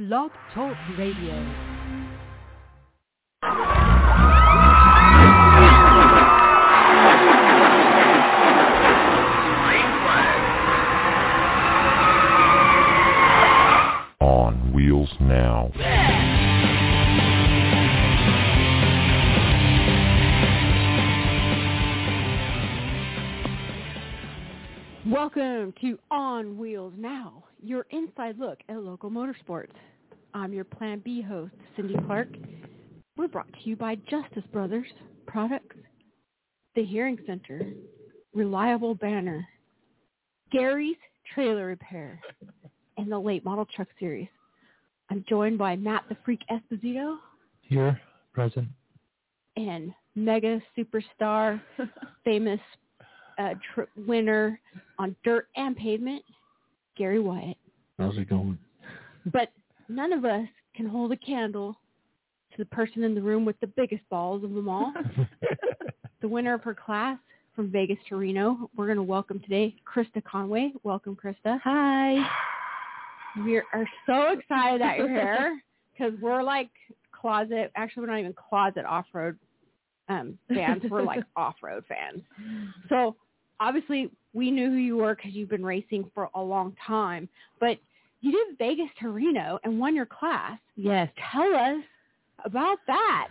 Blog Talk Radio. On Wheels Now. Welcome to On Wheels Now, your inside look at local motorsports. I'm your Plan B host, Cindy Clark. We're brought to you by Justice Brothers Products, The Hearing Center, Reliable Banner, Gary's Trailer Repair, and the Late Model Truck Series. I'm joined by Matt the Freak Esposito. Here, present. And mega superstar, famous winner on dirt and pavement, Gary Wyatt. How's it going? But none of us can hold a candle to the person in the room with the biggest balls of them all. The winner of her class from Vegas to Reno. We're going to welcome today Krista Conway. Welcome, Krista. Hi. We are so excited that you're here because we're like closet. Actually, we're not even closet off-road fans. We're like off-road fans. So obviously, we knew who you were because you've been racing for a long time. But you did Vegas to Reno and won your class. Yes. Tell us about that.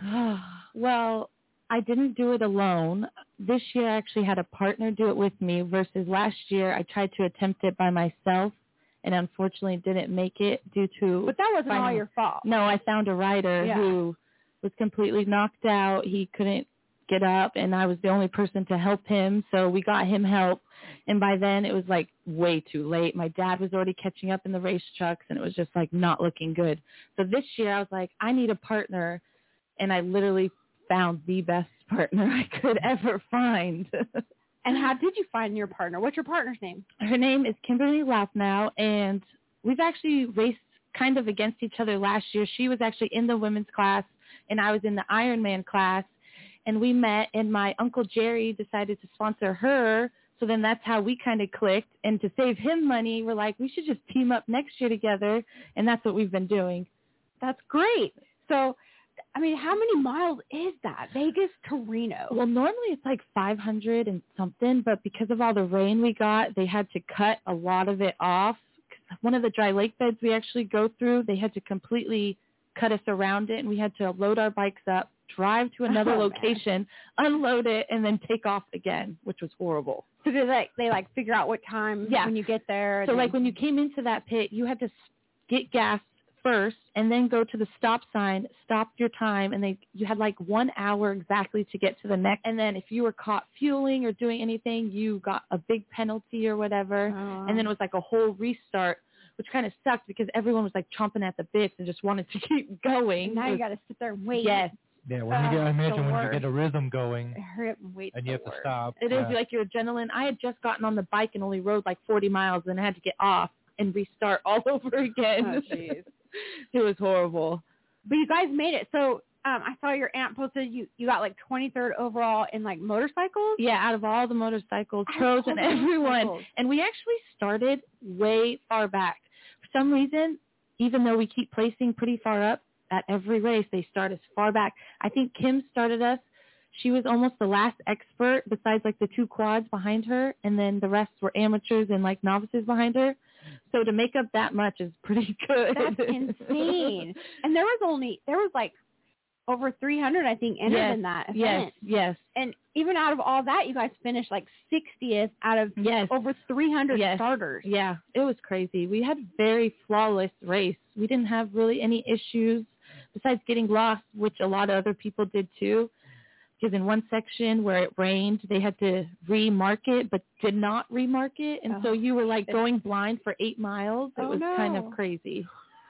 Well, I didn't do it alone. This year, I actually had a partner do it with me versus last year, I tried to attempt it by myself and unfortunately didn't make it due to... But that wasn't all your fault. No, I found a rider who was completely knocked out. He couldn't get up, and I was the only person to help him, so we got him help. And by then, it was like way too late. My dad was already catching up in the race trucks, and it was just like not looking good. So this year, I was like, I need a partner, and I literally found the best partner I could ever find. And how did you find your partner? What's your partner's name? Her name is Kimberly Laufnow, and we've actually raced kind of against each other last year. She was actually in the women's class, and I was in the Ironman class, and we met, and my Uncle Jerry decided to sponsor her, so then that's how we kind of clicked. And to save him money, we're like, we should just team up next year together, and that's what we've been doing. That's great. So, I mean, how many miles is that, Vegas to Reno? Well, normally it's like 500 and something, but because of all the rain we got, they had to cut a lot of it off. One of the dry lake beds we actually go through, they had to completely cut us around it, and we had to load our bikes up, drive to another location, unload it, and then take off again, which was horrible. So they figure out what time when you get there? So like when you came into that pit, you had to get gas first and then go to the stop sign, stop your time, and you had like 1 hour exactly to get to the next. And then if you were caught fueling or doing anything, you got a big penalty or whatever. And then it was like a whole restart, which kind of sucked because everyone was like chomping at the bits and just wanted to keep going. And now you got to sit there and wait. Yes. Yeah, when you get a rhythm going, hurry up and wait. And you have to stop. It is like your adrenaline. I had just gotten on the bike and only rode like 40 miles, and I had to get off and restart all over again. Oh, jeez. It was horrible. But you guys made it. So I saw your aunt posted you got like 23rd overall in like motorcycles? Yeah, out of all the motorcycles, pros and everyone. And we actually started way far back. For some reason, even though we keep placing pretty far up at every race, they start as far back. I think Kim started us. She was almost the last expert besides like the two quads behind her, and then the rest were amateurs and like novices behind her. So to make up that much is pretty good. That's insane. And there was like over 300, I think, entered in that event. Yes. And even out of all that, you guys finished like 60th out of over 300 starters. Yeah, it was crazy. We had a very flawless race. We didn't have really any issues besides getting lost, which a lot of other people did too. Because in one section where it rained, they had to remark it, but did not remark it. And so you were like going blind for 8 miles. It was kind of crazy.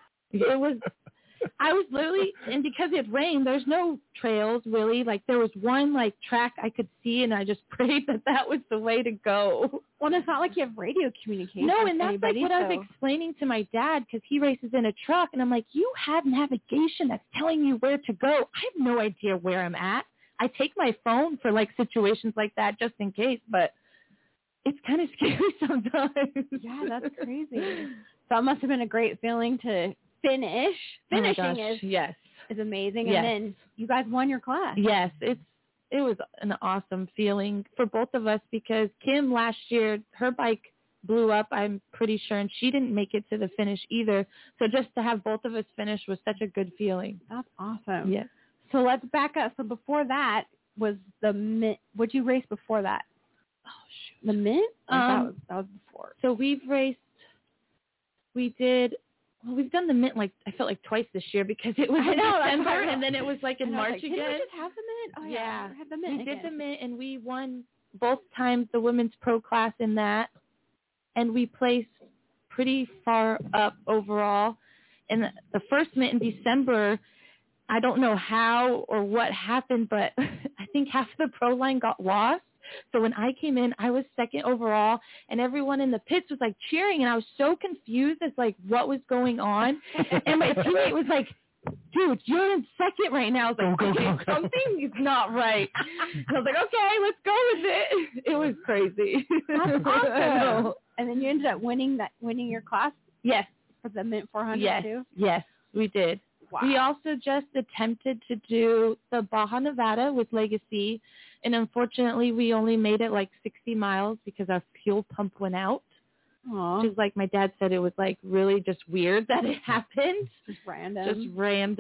It was, I was literally, and because it rained, there's no trails really. Like there was one like track I could see, and I just prayed that was the way to go. Well, it's not like you have radio communication. No, and that's like what I was explaining to my dad, because he races in a truck, and I'm like, you have navigation that's telling you where to go. I have no idea where I'm at. I take my phone for like situations like that just in case, but it's kind of scary sometimes. Yeah, that's crazy. So it must have been a great feeling to finish. Finishing oh my gosh, is amazing. Yes. And then you guys won your class. Yes, it was an awesome feeling for both of us because Kim last year, her bike blew up, I'm pretty sure, and she didn't make it to the finish either. So just to have both of us finish was such a good feeling. That's awesome. Yes. So let's back up. So before that was the Mint. What'd you race before that? Oh, shoot. The Mint? That was before. So we've done the Mint I felt like twice this year because it was in December and then it was in March again. Didn't we just have the Mint? Oh yeah. We had the Mint we again. did the Mint and we won both times the women's pro class in that, and we placed pretty far up overall. And the first Mint in December, I don't know how or what happened, but I think half the pro line got lost. So when I came in, I was second overall, and everyone in the pits was cheering, and I was so confused as what was going on. And my teammate was like, "Dude, you're in second right now." I was like, "Okay, something is not right." And I was like, "Okay, let's go with it." It was crazy. That's awesome. And then you ended up winning your class. Yes, for the Mint 400 yes, too. Yes, we did. Wow. We also just attempted to do the Baja Nevada with Legacy, and unfortunately we only made it 60 miles because our fuel pump went out. Aww. Which is my dad said, it was really just weird that it happened. Just random.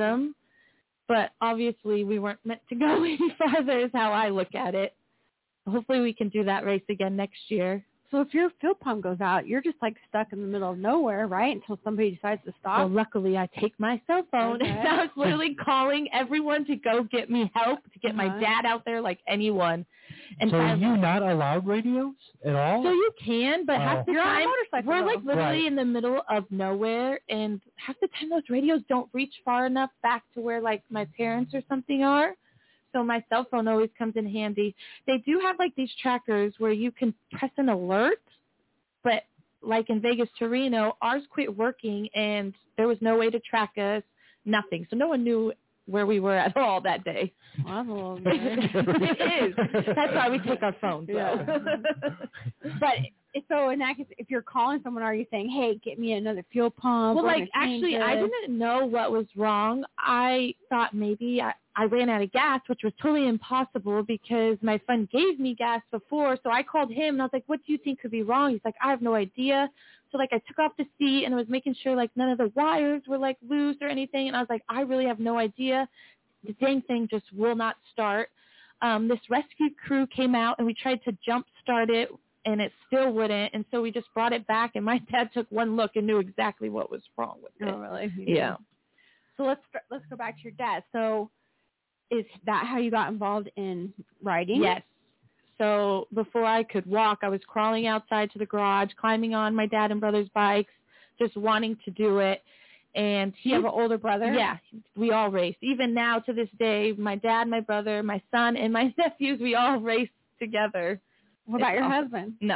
But obviously we weren't meant to go any farther is how I look at it. Hopefully we can do that race again next year. So if your fuel pump goes out, you're just stuck in the middle of nowhere, right? Until somebody decides to stop. Well, luckily I take my cell phone and I was literally calling everyone to go get me help, to get my dad out there, anyone. And so are you not allowed radios at all? So you can, but half the time we're literally in the middle of nowhere, and half the time those radios don't reach far enough back to where my parents or something are. So my cell phone always comes in handy. They do have these trackers where you can press an alert, but in Vegas to Reno, ours quit working and there was no way to track us, nothing. So no one knew where we were at all that day. Well, it is. That's why we take our phones. Yeah. But so in that case, if you're calling someone, are you saying, "Hey, get me another fuel pump"? Well, actually, I didn't know what was wrong. I thought maybe I ran out of gas, which was totally impossible because my friend gave me gas before. So I called him and I was like, "What do you think could be wrong?" He's like, "I have no idea." So I took off the seat and I was making sure none of the wires were loose or anything. And I was like, "I really have no idea. The dang thing just will not start." This rescue crew came out and we tried to jump start it and it still wouldn't. And so we just brought it back and my dad took one look and knew exactly what was wrong with it. Oh, really? Yeah. So let's go back to your dad. So is that how you got involved in riding? Yes. So before I could walk, I was crawling outside to the garage, climbing on my dad and brother's bikes, just wanting to do it. And you have an older brother? Yeah, we all race. Even now to this day, my dad, my brother, my son, and my nephews, we all race together. What about your husband? No.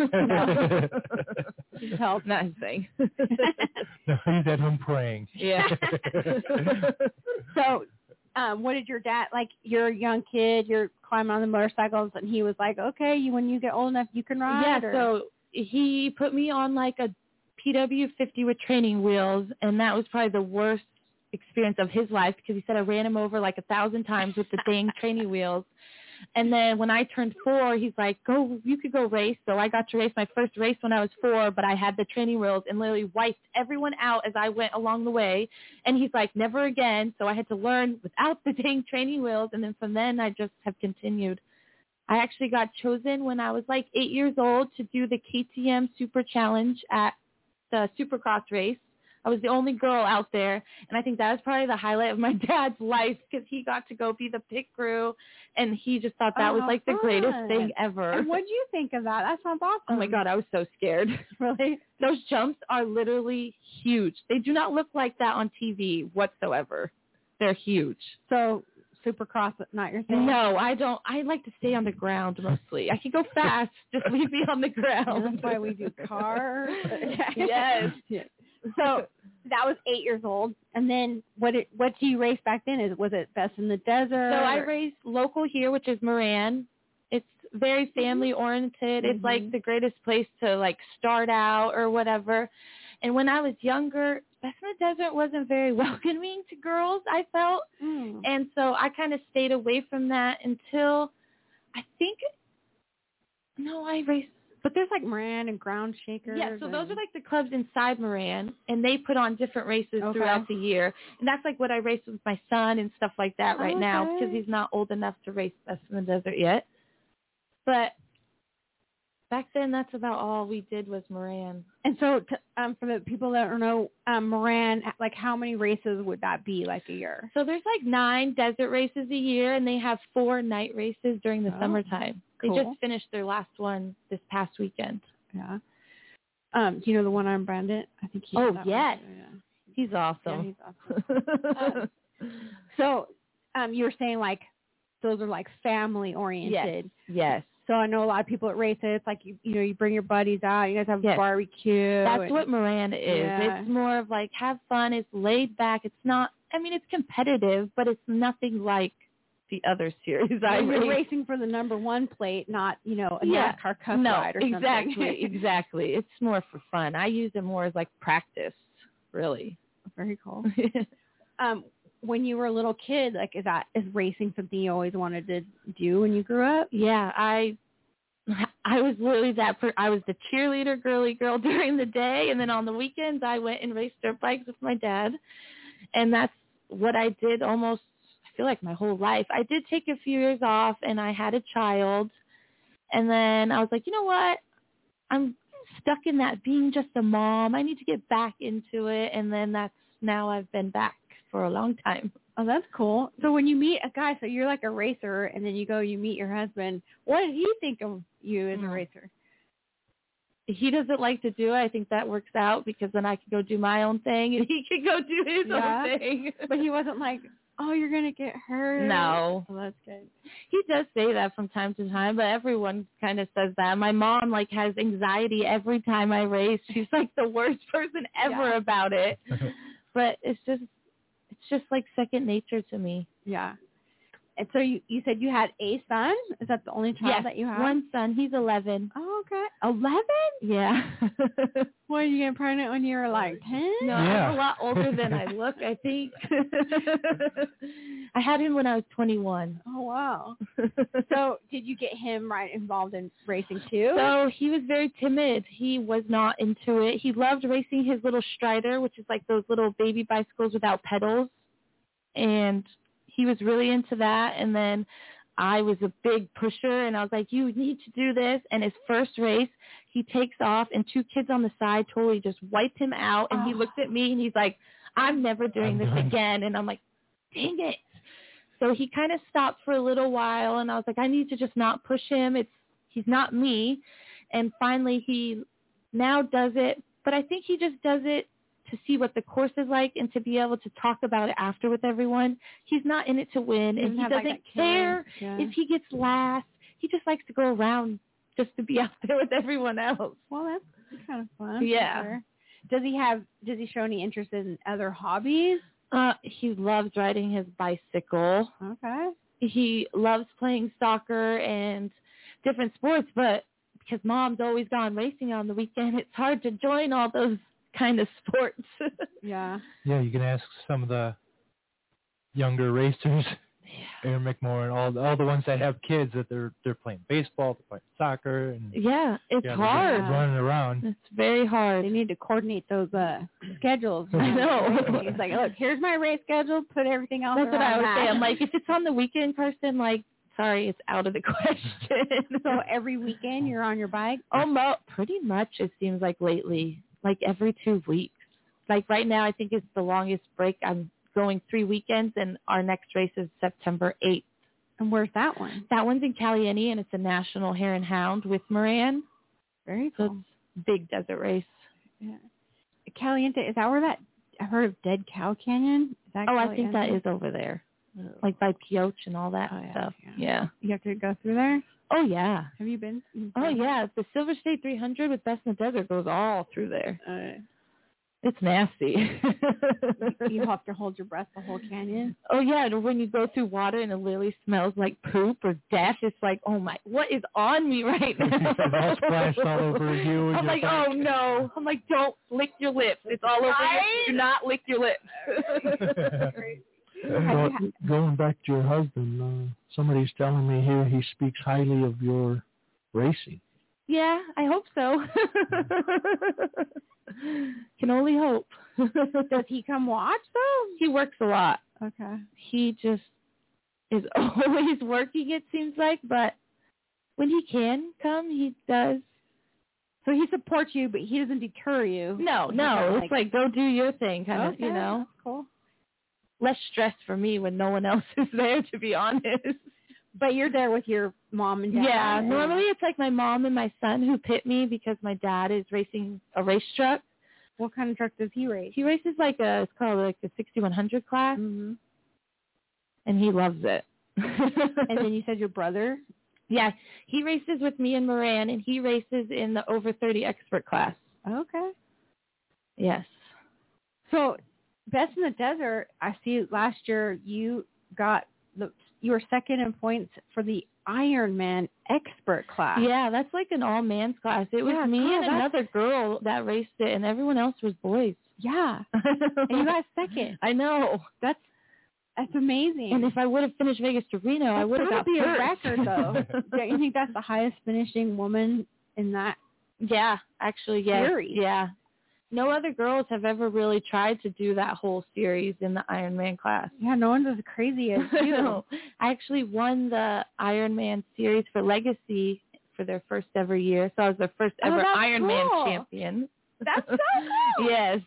He's helped. Not his thing. No, he's at home praying. Yeah. So what did your dad, you're a young kid, you're climbing on the motorcycles, and he was like, "Okay, when you get old enough, you can ride"? Yeah, so he put me on a PW50 with training wheels, and that was probably the worst experience of his life because he said I ran him over 1,000 times with the dang training wheels. And then when I turned 4, he's like, you could go race. So I got to race my first race when I was 4, but I had the training wheels and literally wiped everyone out as I went along the way. And he's like, never again. So I had to learn without the dang training wheels. And then from then I just have continued. I actually got chosen when I was 8 years old to do the KTM Super Challenge at the Supercross race. I was the only girl out there, and I think that was probably the highlight of my dad's life because he got to go be the pit crew, and he just thought that was the greatest thing ever. And what did you think of that? That sounds awesome. Oh, my God, I was so scared. Really? Those jumps are literally huge. They do not look like that on TV whatsoever. They're huge. So Supercross, not your thing? No, I don't. I like to stay on the ground mostly. I can go fast. Just leave me on the ground. And that's why we do cars. Yes. So that was 8 years old. And then what do you race back then? Was it Best in the Desert? So I race local here, which is Moran. It's very family oriented. Mm-hmm. It's the greatest place to start out or whatever. And when I was younger, Best in the Desert wasn't very welcoming to girls, I felt. And so I kind of stayed away from that until I raced. But there's like Moran and Ground Shakers. Yeah, so those are like the clubs inside Moran, and they put on different races throughout the year. And that's like what I race with my son and stuff like that right now, because he's not old enough to race Best in the Desert yet. But back then, that's about all we did was Moran. And so for the people that don't know, Moran, like how many races would that be like a year? So there's like 9 desert races a year, and they have 4 night races during the summertime. They just finished their last one this past weekend. Yeah. Do you know the one on Brandon? I think he's yes. Yeah. He's awesome. Yeah, he's awesome. So you were saying like those are like family oriented. Yes. So I know a lot of people at races, it's like, you bring your buddies out, you guys have a barbecue. That's what Moran is. Yeah. It's more of like have fun. It's laid back. It's not, it's competitive, but it's nothing like the other series. You're racing for the number 1 plate, not, a NASCAR cup ride or something. Exactly. It's more for fun. I use it more as like practice, really. Very cool. When you were a little kid, like, is racing something you always wanted to do when you grew up? Yeah, I was literally I was the cheerleader girly girl during the day, and then on the weekends I went and raced dirt bikes with my dad, and that's what I did almost, I feel like, my whole life. I did take a few years off, and I had a child, and then I was like, you know what? I'm stuck in that being just a mom. I need to get back into it, and then now I've been back for a long time. Oh, that's cool. So when you meet a guy, so you're like a racer, and then you meet your husband, what did he think of you as a racer? He doesn't like to do it. I think that works out because then I can go do my own thing, and he can go do his own thing. But he wasn't like, oh, you're going to get hurt. No. Oh, that's good. He does say that from time to time, but everyone kind of says that. My mom, has anxiety every time I race. She's, the worst person ever about it. But it's just like second nature to me. Yeah. And so you said you had a son? Is that the only child that you have? One son. He's 11. Oh, okay. 11? Yeah. What, you get pregnant when you were 10? No, I'm a lot older than I look, I think. I had him when I was 21. Oh, wow. So did you get him involved in racing too? So he was very timid. He was not into it. He loved racing his little Strider, which is like those little baby bicycles without pedals. And he was really into that, and then I was a big pusher, and I was like, you need to do this. And his first race, he takes off, and 2 kids on the side totally just wipe him out, and he looked at me, and he's like, I'm never doing this again. And I'm like, dang it. So he kind of stopped for a little while, and I was like, I need to just not push him. He's not me. And finally he now does it, but I think he just does it to see what the course is like and to be able to talk about it after with everyone. He's not in it to win, and he doesn't care if he gets last. He just likes to go around just to be out there with everyone else. Well, that's kind of fun. Yeah. Sure. Does he show any interest in other hobbies? He loves riding his bicycle. Okay. He loves playing soccer and different sports, but because Mom's always gone racing on the weekend, it's hard to join all those kind of sports. Yeah. Yeah, you can ask some of the younger racers, Aaron McMorran, all the ones that have kids that they're playing baseball, they're playing soccer, and it's hard. They're running around. It's very hard. They need to coordinate those schedules. I know. He's like, look, here's my race schedule. Put everything else. That's what I would say. I'm like, if it's on the weekend, Karsten, sorry, it's out of the question. So every weekend you're on your bike? Pretty much. It seems like lately. Every 2 weeks. Right now, I think it's the longest break. I'm going 3 weekends, and our next race is September 8th. And where's that one? That one's in Caliente, and it's a national hare and hound with Moran. Very cool. So it's a big desert race. Yeah. Caliente, is that where I've heard of Dead Cow Canyon? Is that I think that is over there. By Pioche and all that stuff. Yeah. You have to go through there? Oh, yeah. Have you been? Oh, yeah. The Silver State 300 with Best in the Desert goes all through there. It's nasty. You have to hold your breath the whole canyon. Oh, yeah. And when you go through water and it literally smells like poop or death, it's like, oh, my, what is on me right now? It's all splashed all over you. And I'm like, oh, no. I'm like, don't lick your lips. It's all over you. Do not lick your lips. Going back to your husband, somebody's telling me here he speaks highly of your racing. Yeah, I hope so. Can only hope. Does he come watch, though? He works a lot. Okay. He just is always working, it seems like, but when he can come, he does. So he supports you, but he doesn't deter you. No. It's like, go do your thing, kind of, you know. That's cool. Less stress for me when no one else is there, to be honest. But you're there with your mom and dad. Yeah, normally it's like my mom and my son who pit me because my dad is racing a race truck. What kind of truck does he race? He races it's called like the 6100 class, and he loves it. And then you said your brother? Yeah, he races with me and Moran, and he races in the over 30 expert class. Okay. Yes. So, Best in the Desert, I see last year you were second in points for the Ironman expert class. Yeah, that's like an all-man's class. It was me and another girl that raced it, and everyone else was boys. Yeah. And you got second. I know. That's amazing. And if I would have finished Vegas to Reno, I would have got be first. a record, though. Don't you think that's the highest finishing woman in that? Yeah, actually, yes. Series? Yeah. No other girls have ever really tried to do that whole series in the Ironman class. Yeah, no one's as crazy as you. No. I actually won the Ironman series for Legacy for their first ever year, so I was their first ever Ironman champion. That's so cool. Yes.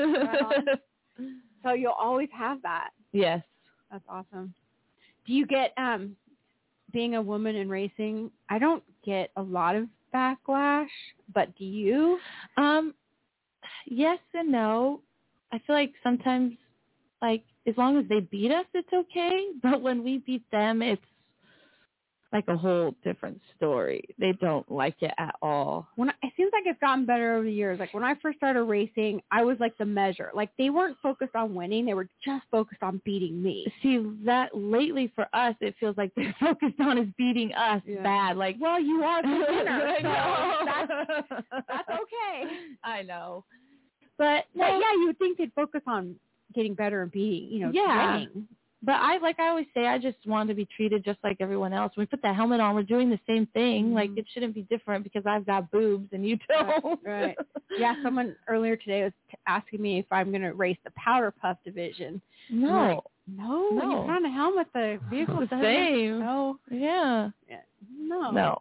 So you'll always have that. Yes. That's awesome. Do you get, being a woman in racing, I don't get a lot of backlash, but do you? Yes and no. I feel like sometimes, like, as long as they beat us, it's okay. But when we beat them, it's like a whole different story. They don't like it at all. It seems like it's gotten better over the years. Like, when I first started racing, I was like the measure. Like, they weren't focused on winning. They were just focused on beating me. See, that lately for us, it feels like they're focused on is beating us bad. Like, well, you are the winner. So that's okay. I know. But you would think they'd focus on getting better and beating, winning. But I always say, I just want to be treated just like everyone else. When we put that helmet on, we're doing the same thing. Like, it shouldn't be different because I've got boobs and you don't. Right. Yeah, someone earlier today was asking me if I'm going to race the Powder Puff division. No. Like, no. You put on a helmet, the vehicle's the same. No. Yeah. No. No.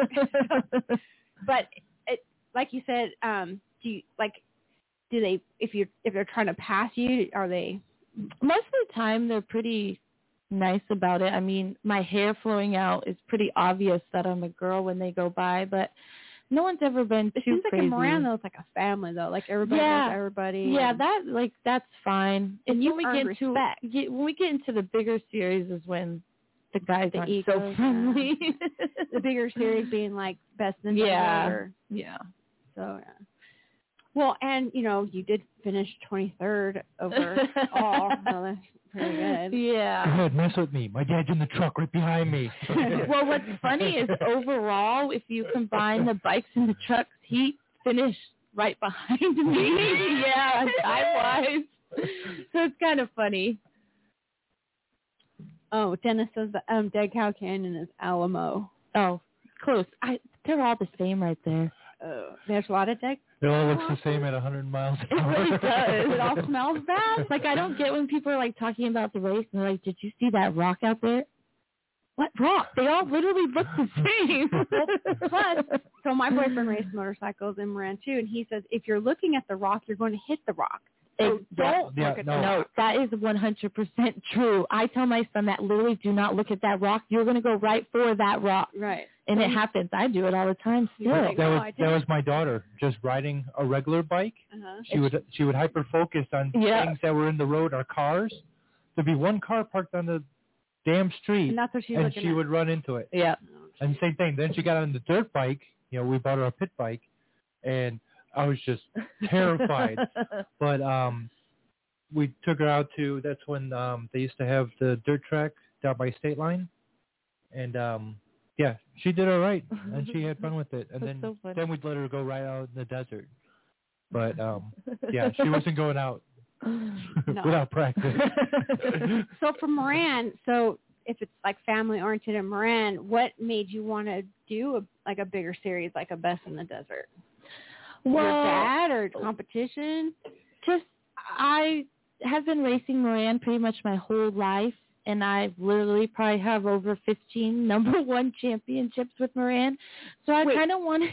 But like you said, do they, if they're trying to pass you, are they? Most of the time, they're pretty nice about it. I mean, my hair flowing out is pretty obvious that I'm a girl when they go by, but no one's ever been too seems crazy. Like in Moran, though, it's like a family, though. Like, everybody knows everybody. Yeah, that's fine. And you earn respect. When we get into the bigger series is when the guys aren't so friendly. The bigger series being like Best in the Desert. Yeah. So, yeah. Well, and, you did finish 23rd overall, so that's pretty good. Yeah. Go ahead, mess with me. My dad's in the truck right behind me. Well, what's funny is overall, if you combine the bikes and the trucks, he finished right behind me. Yeah, time-wise. So it's kind of funny. Oh, Dennis says the Dead Cow Canyon is Alamo. Oh, close. They're all the same right there. There's a lot of dead. It all looks the same at 100 miles an hour. It really does. It all smells bad. Like, I don't get when people are, like, talking about the race, and they're like, did you see that rock out there? What rock? They all literally look the same. Plus, so my boyfriend raced motorcycles in Moran, too, and he says, if you're looking at the rock, you're going to hit the rock. So don't look at the rock. No, that is 100% true. I tell my son that literally do not look at that rock. You're going to go right for that rock. Right. And it happens. I do it all the time still. That was my daughter, just riding a regular bike. Uh-huh. She would hyper focus on things that were in the road or cars. There'd be one car parked on the damn street, and that's what and she would run into it. Yeah. And same thing. Then she got on the dirt bike. We bought her a pit bike, and I was just terrified. But we took her out to, that's when they used to have the dirt track down by State Line. And yeah, she did all right, and she had fun with it. And then we'd let her go right out in the desert. But yeah, she wasn't going out without practice. So for Moran, if it's like family oriented in Moran, what made you want to do a bigger series like a Best in the Desert? Well, your dad or competition? Just I have been racing Moran pretty much my whole life, and I literally probably have over 15 number one championships with Moran. So I kind of wanted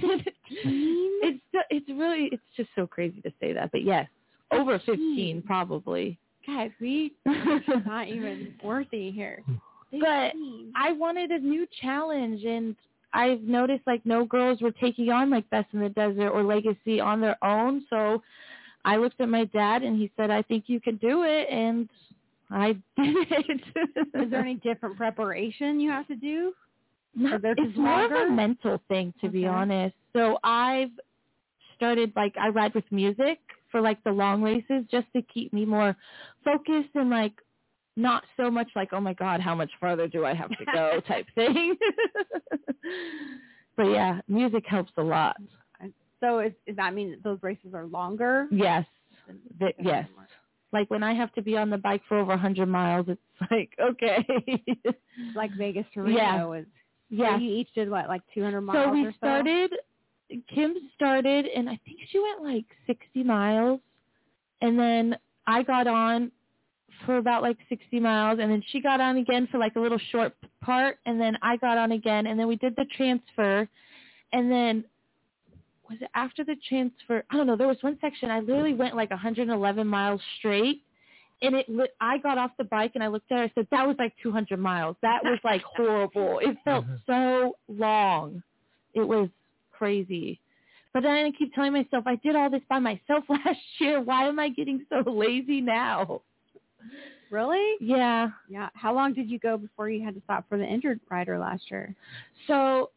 it's just so crazy to say that, but yes, over 15 probably. Guys, we not even worthy here. 15. But I wanted a new challenge, and I've noticed like no girls were taking on like Best in the Desert or Legacy on their own. So I looked at my dad and he said, I think you can do it. And I did it. Is there any different preparation you have to do? No, it's more of a mental thing, to be honest. So I've started, like, I ride with music for like the long races just to keep me more focused and like not so much like, oh my God, how much farther do I have to go type thing. But yeah, music helps a lot. So does that mean that those races are longer? Yes. Yes. Like when I have to be on the bike for over 100 miles, it's like, okay. Like Vegas to Reno was. Yeah. So you each did what, like 200 miles so or so? Kim started, and I think she went like 60 miles. And then I got on for about like 60 miles, and then she got on again for like a little short part, and then I got on again, and then we did the transfer, and then was it after the transfer? I don't know. There was one section I literally went like 111 miles straight, and I got off the bike and I looked at her. I said, that was like 200 miles. That was like horrible. It felt so long. It was crazy. But then I keep telling myself, I did all this by myself last year. Why am I getting so lazy now? Really? Yeah. Yeah. How long did you go before you had to stop for the injured rider last year? So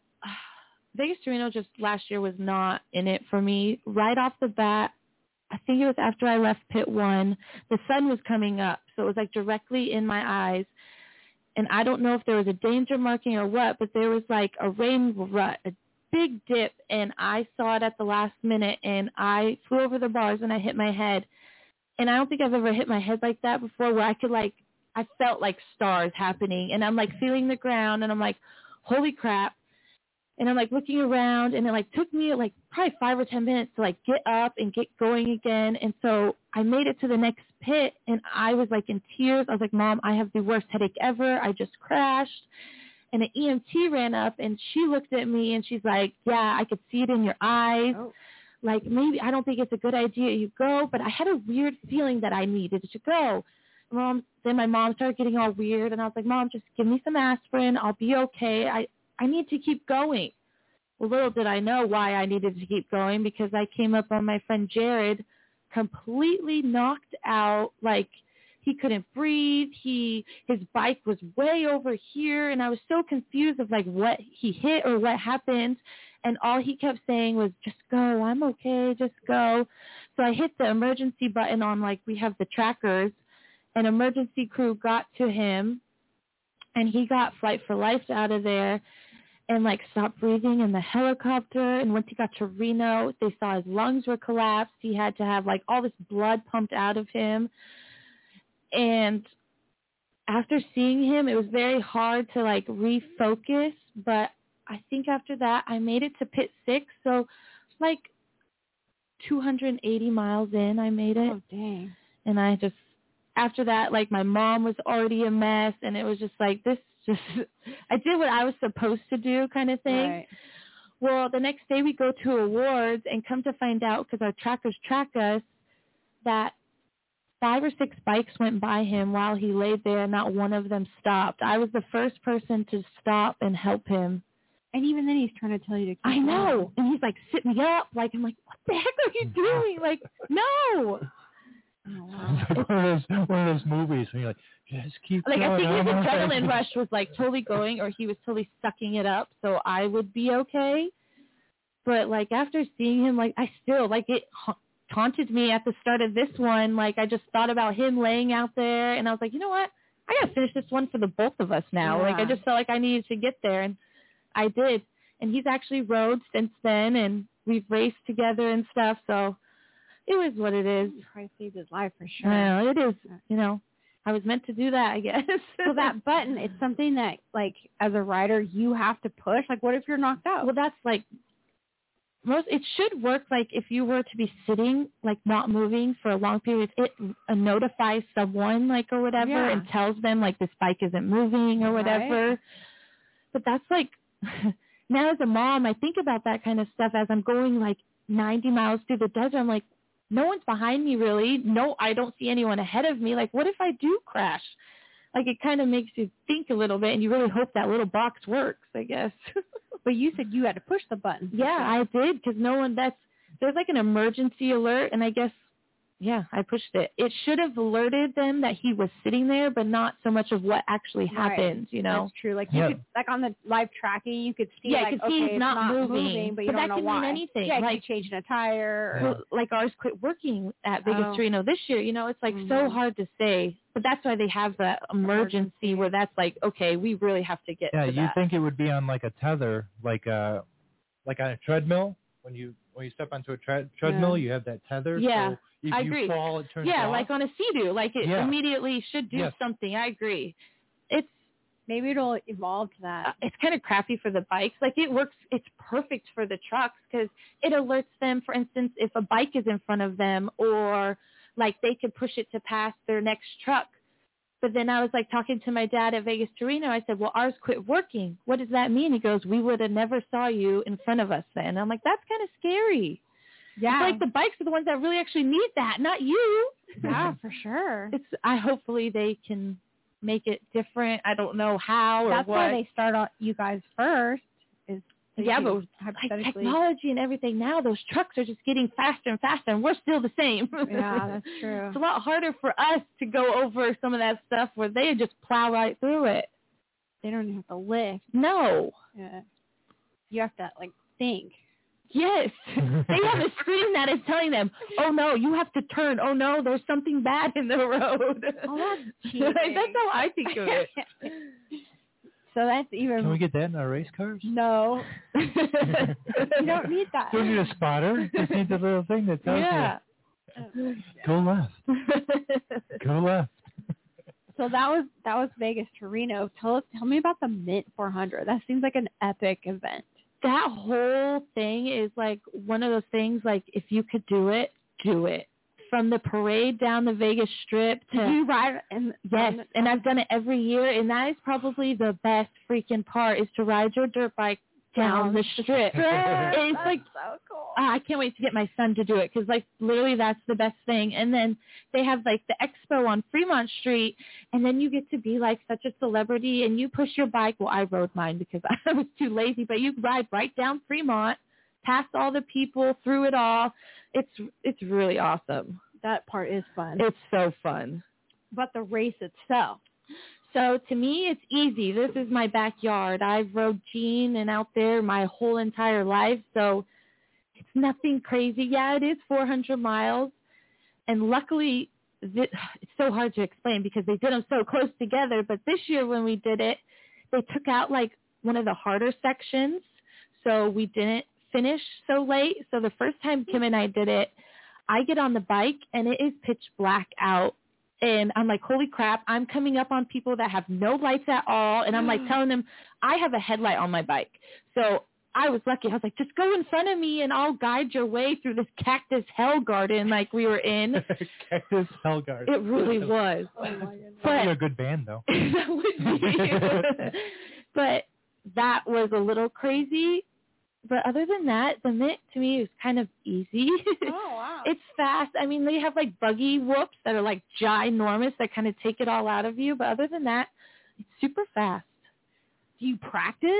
Vegas to Reno just last year was not in it for me. Right off the bat, I think it was after I left pit 1, the sun was coming up. So it was like directly in my eyes. And I don't know if there was a danger marking or what, but there was like a rain rut, a big dip, and I saw it at the last minute, and I flew over the bars and I hit my head. And I don't think I've ever hit my head like that before, where I felt like stars happening, and I'm like feeling the ground, and I'm like, holy crap. And I'm like looking around, and it like took me like probably 5 or 10 minutes to like get up and get going again. And so I made it to the next pit, and I was like in tears. I was like, Mom, I have the worst headache ever. I just crashed. And an EMT ran up, and she looked at me, and she's like, yeah, I could see it in your eyes. Oh. Like, maybe I don't think it's a good idea you go, but I had a weird feeling that I needed to go. Then my mom started getting all weird, and I was like, Mom, just give me some aspirin. I'll be okay. I need to keep going. Well, little did I know why I needed to keep going, because I came up on my friend Jared, completely knocked out, like he couldn't breathe. His bike was way over here, and I was so confused of like what he hit or what happened. And all he kept saying was, just go, I'm okay, just go. So I hit the emergency button on, like, we have the trackers. An emergency crew got to him, and he got Flight for Life out of there and, like, stopped breathing in the helicopter. And once he got to Reno, they saw his lungs were collapsed. He had to have, like, all this blood pumped out of him. And after seeing him, it was very hard to, like, refocus, but I think after that, I made it to pit 6, so like 280 miles in, I made it. Oh, dang. And I just, after that, like my mom was already a mess, and it was just like, I did what I was supposed to do kind of thing. Right. Well, the next day we go to awards, and come to find out, because our trackers track us, that 5 or 6 bikes went by him while he laid there, and not one of them stopped. I was the first person to stop and help him. And even then he's trying to tell you to keep I know. going. And he's like, sit me up. Like, I'm like, what the heck are you doing? Like, no. Oh, wow. It's like one of those movies where you're like, just keep like, going. I think his adrenaline rush was like totally going, or he was totally sucking it up so I would be okay. But, like, after seeing him, like, I still, like, it taunted me at the start of this one. Like, I just thought about him laying out there, and I was like, you know what? I got to finish this one for the both of us now. Yeah. Like, I just felt like I needed to get there, and I did. And he's actually rode since then, and we've raced together and stuff, so it was what it is. You probably saved his life for sure. Well, it is, you know. I was meant to do that, I guess. So that button, it's something that, like, as a rider, you have to push. Like, what if you're knocked out? Well, that's, like, it should work, like, if you were to be sitting, like, not moving for a long period, it notifies someone, like, or whatever, and tells them, like, this bike isn't moving or whatever. Right. But that's, like, now as a mom, I think about that kind of stuff as I'm going, like, 90 miles through the desert. I'm like, no one's behind me, really. No, I don't see anyone ahead of me. Like, what if I do crash? Like, it kind of makes you think a little bit, and you really hope that little box works, I guess. But you said you had to push the button. Yeah, I did, because there's like an emergency alert, and I guess, yeah, I pushed it. It should have alerted them that he was sitting there, but not so much of what actually happened, you know? That's true. Like, you could, like, on the live tracking, you could see, like, okay, see it's not moving, but you don't know why. That could mean anything. Yeah, like changing a tire. Well, like, ours quit working at Vegas to Reno this year. You know, it's, like, so hard to say. But that's why they have that emergency where that's like, okay, we really have to get to that. Yeah, you think it would be on, like, a tether, like on a treadmill. When you step onto a treadmill, you have that tether. Yeah, so if I you agree. fall, it turns Yeah, off. like on a Sea-Doo. Like, it immediately should do something. I agree. Maybe it'll evolve to that. It's kind of crappy for the bikes. Like, it works. It's perfect for the trucks because it alerts them, for instance, if a bike is in front of them, or, like, they could push it to pass their next truck. But then I was, like, talking to my dad at Vegas to Reno. I said, well, ours quit working. What does that mean? He goes, we would have never saw you in front of us then. And I'm like, that's kind of scary. Yeah. It's like the bikes are the ones that really actually need that, not you. Yeah, for sure. Hopefully they can make it different. I don't know how or that's what. That's why they start on you guys first. Yeah, but like technology and everything now, those trucks are just getting faster and faster, and we're still the same. Yeah, that's true. It's a lot harder for us to go over some of that stuff where they just plow right through it. They don't even have to lift. No. Yeah. You have to, like, think. Yes. They have a screen that is telling them, oh, no, you have to turn. Oh, no, there's something bad in the road. Oh, that's cheating. That's how I think of it. So that's even... Can we get that in our race cars? No. You don't need that. You don't need a spotter. You just need the little thing that tells you. Go left. Go left. So that was Vegas to Reno. Tell me about the Mint 400. That seems like an epic event. That whole thing is like one of those things, like, if you could do it, do it. From the parade down the Vegas Strip to... Did you ride? Yes, and I've done it every year, and that is probably the best freaking part, is to ride your dirt bike down the strip. It's like, so cool. I can't wait to get my son to do it, because, like, literally that's the best thing. And then they have, like, the expo on Fremont Street, and then you get to be, like, such a celebrity, and you push your bike. Well, I rode mine because I was too lazy, but you ride right down Fremont, past all the people, through it all. It's really awesome. That part is fun. It's so fun. But the race itself. So to me, it's easy. This is my backyard. I've rode Gene and out there my whole entire life, so it's nothing crazy. Yeah, it is 400 miles, and luckily, it's so hard to explain because they did them so close together, but this year when we did it, they took out, like, one of the harder sections, so we didn't finish so late. So the first time Kim and I did it, I get on the bike, and it is pitch black out. And I'm like, holy crap, I'm coming up on people that have no lights at all. And I'm like telling them, I have a headlight on my bike. So I was lucky. I was like, just go in front of me and I'll guide your way through this cactus hell garden like we were in. Cactus hell garden. It really was. Oh my goodness. But a good band, though. That would be. But that was a little crazy. But other than that, the Mint to me is kind of easy. Oh, wow. It's fast. I mean, they have like buggy whoops that are like ginormous that kind of take it all out of you. But other than that, it's super fast. Do you practice?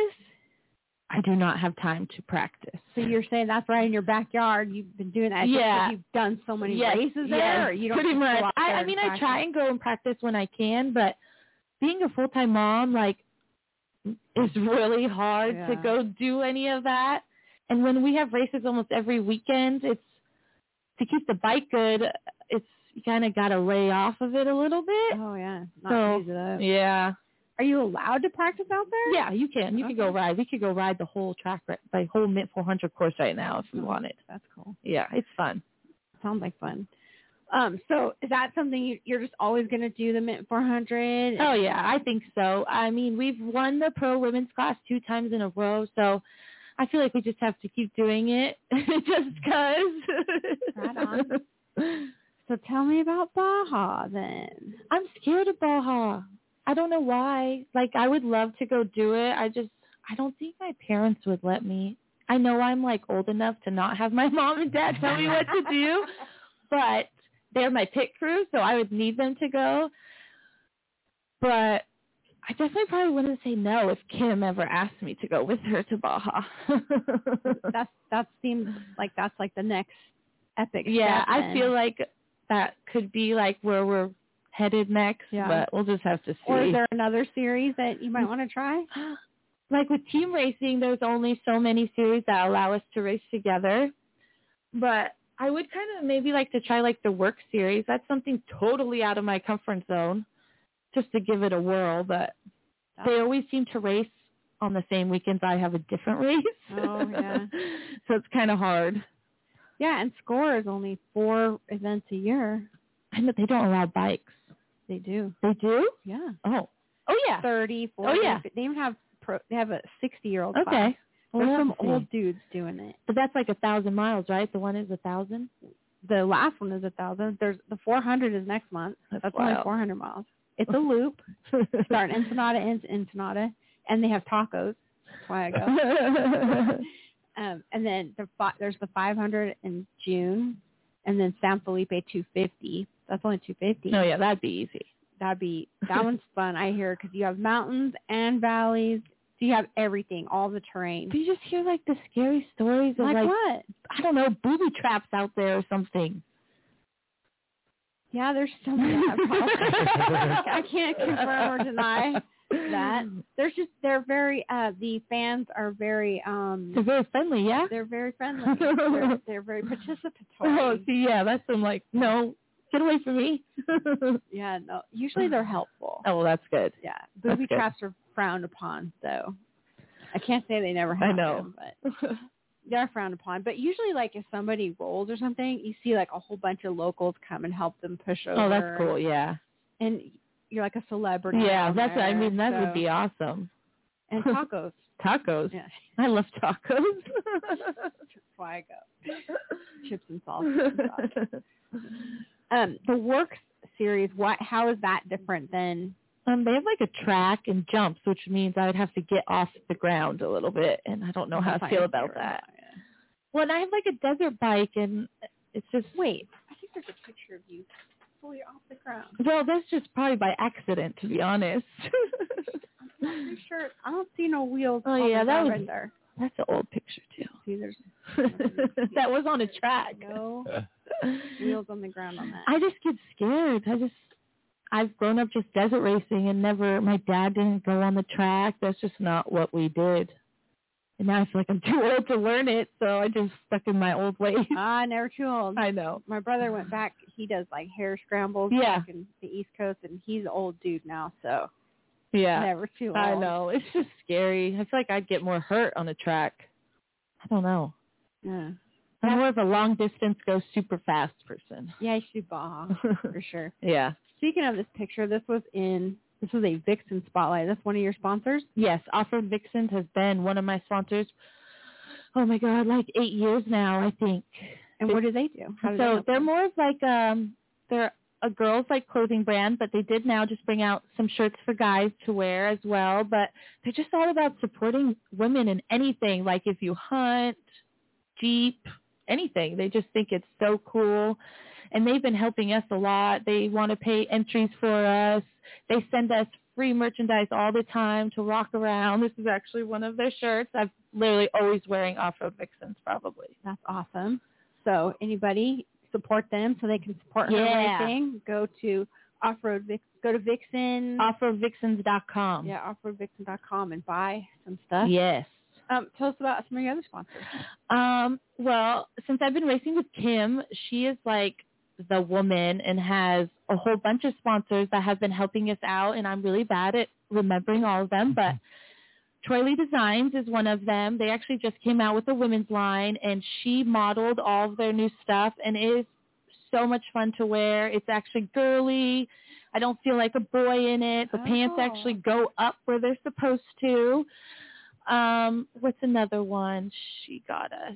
I do not have time to practice. So you're saying that's right in your backyard. You've been doing that. Yeah. You've done so many races there. Yes, Or you don't pretty much. I mean, practice? I try and go and practice when I can, but being a full-time mom, like, it's really hard to go do any of that. And when we have races almost every weekend, it's to keep the bike good. It's you kind of got to lay off of it a little bit. Oh yeah, not So, use it up. Yeah. Are you allowed to practice out there? Yeah, you can. You can go ride. We could go ride the whole track, the whole Mint 400 course right now if we wanted. That's cool. Yeah, it's fun. Sounds like fun. So is that something you're just always going to do, the Mint 400? Oh, yeah, I think so. I mean, we've won the pro women's class 2 times in a row, so I feel like we just have to keep doing it just because. Right on. So tell me about Baja then. I'm scared of Baja. I don't know why. Like, I would love to go do it. I don't think my parents would let me. I know I'm, like, old enough to not have my mom and dad tell me what to do, but they're my pit crew, so I would need them to go. But I definitely probably wouldn't say no if Kim ever asked me to go with her to Baja. that seems like that's like the next epic Yeah, step I then. feel like that could be like where we're headed next, but we'll just have to see. Or is there another series that you might want to try? Like with team racing, there's only so many series that allow us to race together. But I would kind of maybe like to try like the work series. That's something totally out of my comfort zone, just to give it a whirl. But they always seem to race on the same weekends I have a different race. Oh, yeah. So it's kind of hard. Yeah, and SCORE is only 4 events a year. I know they don't allow bikes. They do. They do? Yeah. Oh, yeah. 30, 40. Oh, yeah. They even have they have a 60-year-old Okay. class. Well, There's some let's see. old dudes doing it. But that's like 1,000 miles, right? The one is 1,000? The last one is 1,000. There's the 400 is next month. That's only wild. 400 miles. It's a loop. Start in Ensenada, ends Ensenada, and they have tacos. That's why I go. And then there's the 500 in June, and then San Felipe 250. That's only 250. Oh, yeah, that'd be easy. That one's fun, I hear, because you have mountains and valleys. So you have everything, all the terrain. But you just hear, like, the scary stories of, Like what? I don't know, booby traps out there or something. Yeah, there's so many. I can't confirm or deny that. They're very, the fans are very, They're very friendly, yeah? they're very friendly. They're very participatory. Oh, see, yeah, that's them like, no, get away from me. Yeah, no, usually they're helpful. Oh, well, that's good. Yeah, That's booby good. traps are frowned upon, though. I can't say they never have I know. them, but they're frowned upon. But usually, like, if somebody rolls or something, you see, like, a whole bunch of locals come and help them push over. Oh, that's cool, yeah. And you're like a celebrity. Yeah, down that's, there, I mean, that so- would be awesome. And tacos. Tacos. Yeah, I love tacos. that's why I go. Chips and salsa. The Works series, how is that different than... They have like a track and jumps, which means I would have to get off the ground a little bit, and I don't know how I feel about that. Well, and I have like a desert bike, and it's just... Wait, I think there's a picture of you fully off the ground. Well, that's just probably by accident, to be honest. I'm pretty sure. I don't see no wheels. Oh, on yeah, the that ground was- right there. That's an old picture, too. See, there's That was on a track. no wheels on the ground on that. I just get scared. I've grown up just desert racing and my dad didn't go on the track. That's just not what we did. And now I feel like I'm too old to learn it, so I just stuck in my old ways. Never too old. I know. My brother went back. He does like hair scrambles Yeah. back in the East Coast, and he's an old dude now, so Yeah. never too old. I know. It's just scary. I feel like I'd get more hurt on a track. I don't know. Yeah. I'm more of a long distance, go super fast person. Yeah, you should Baja for sure. Yeah. Speaking of this picture, this was a Vixen spotlight. That's one of your sponsors? Yes, Off-Road Vixens has been one of my sponsors. Oh my God, like 8 years now, I think. And what do they do? How do they So help they're you? more of like they're a girls like clothing brand, but they did now just bring out some shirts for guys to wear as well. But they're just all about supporting women in anything, like if you hunt, Jeep, anything. They just think it's so cool. And they've been helping us a lot. They want to pay entries for us. They send us free merchandise all the time to rock around. This is actually one of their shirts. I'm literally always wearing Off-Road Vixens, probably. That's awesome. So anybody support them so they can support Yeah. everything. Go to go to Vixen. OffroadVixens.com. Yeah, offroadvixen.com and buy some stuff. Yes. Tell us about some of your other sponsors. Well, since I've been racing with Kim, she is like the woman and has a whole bunch of sponsors that have been helping us out, and I'm really bad at remembering all of them, but Troy Lee Designs is one of them. They actually just came out with a women's line, and she modeled all of their new stuff, and it is so much fun to wear. It's actually girly. I don't feel like a boy in it. The pants actually go up where they're supposed to. What's another one she got us?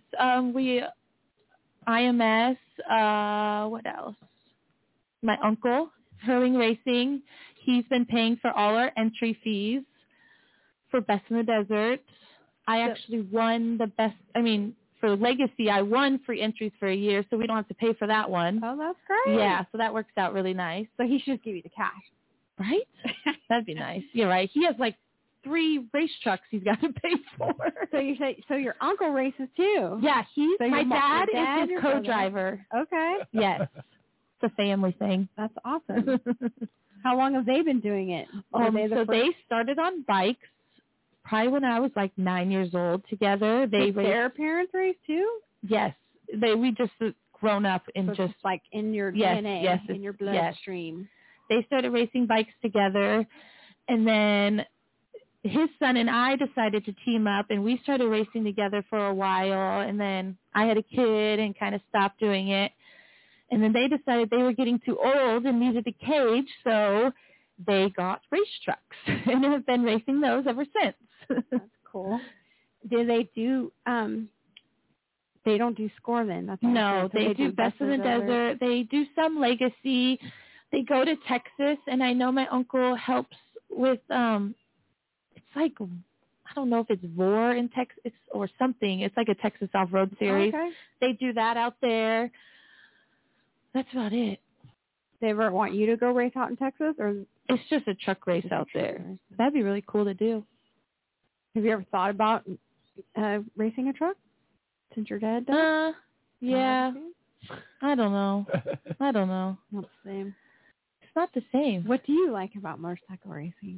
IMS, what else? My uncle, Hurling Racing. He's been paying for all our entry fees for Best in the Desert. I actually won for Legacy, I won free entries for a year, so we don't have to pay for that one. Oh, that's great. Yeah, so that works out really nice. So he should give you the cash. Right? That'd be nice. You're right. He has like 3 race trucks he's got to pay for. So your uncle races too? Yeah, my dad is his co-driver. Okay. Yes. It's a family thing. That's awesome. How long have they been doing it? They started on bikes probably when I was like 9 years old together. Did their parents race too? Yes. We just grown up in so just like in your DNA, in your bloodstream. They started racing bikes together, and then his son and I decided to team up, and we started racing together for a while, and then I had a kid and kind of stopped doing it. And then they decided they were getting too old and needed a cage, so they got race trucks and have been racing those ever since. That's cool. Do they do, they don't do score then? That's no, they do Best in the Desert. They do some Legacy. They go to Texas, and I know my uncle helps with, it's like, I don't know if it's VOR in Texas or something. It's like a Texas off-road series. Okay. They do that out there. That's about it. They ever want you to go race out in Texas, or it's just a truck race out there? That'd be really cool to do. Have you ever thought about racing a truck since your dad does? Yeah. I don't know. Not the same. It's not the same. What do you like about motorcycle racing?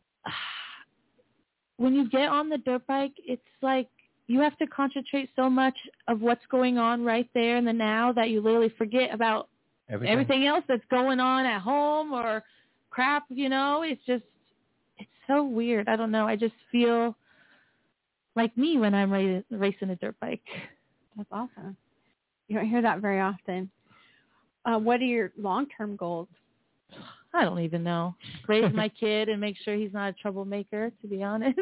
When you get on the dirt bike, it's like you have to concentrate so much of what's going on right there in the now that you literally forget about everything else that's going on at home or crap, It's so weird. I don't know. I just feel like me when I'm racing a dirt bike. That's awesome. You don't hear that very often. What are your long-term goals? I don't even know. Raise my kid and make sure he's not a troublemaker, to be honest.